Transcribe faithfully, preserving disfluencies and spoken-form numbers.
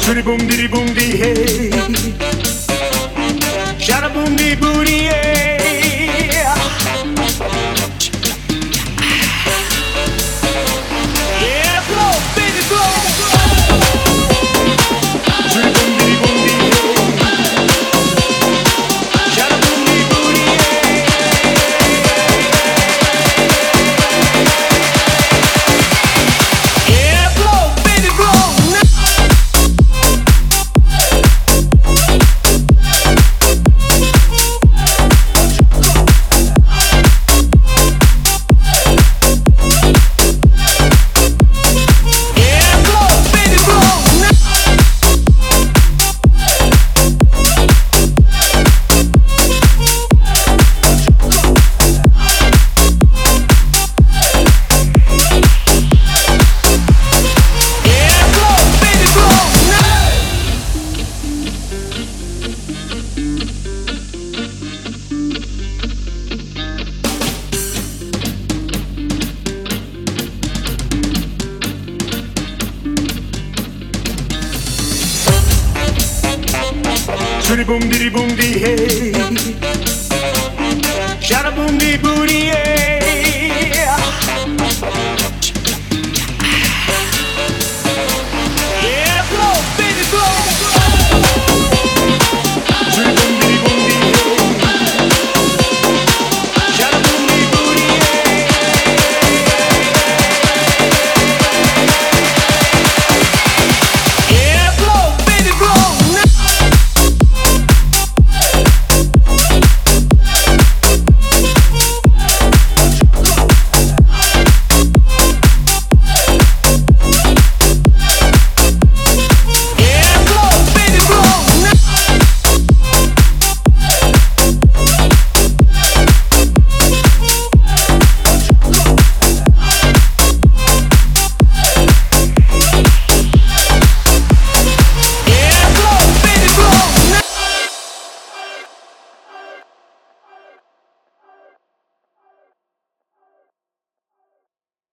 Shooty boom diddy boom dee hey. Shada boom dee booty yeah. Yeah, flow, baby, flow. Shooty boom diddy boom dee hey. Shada boom dee booty yeah. Yeah, flow, baby, flow. Shooty boom diddy boom dee hey. Shada boom dee booty yeah.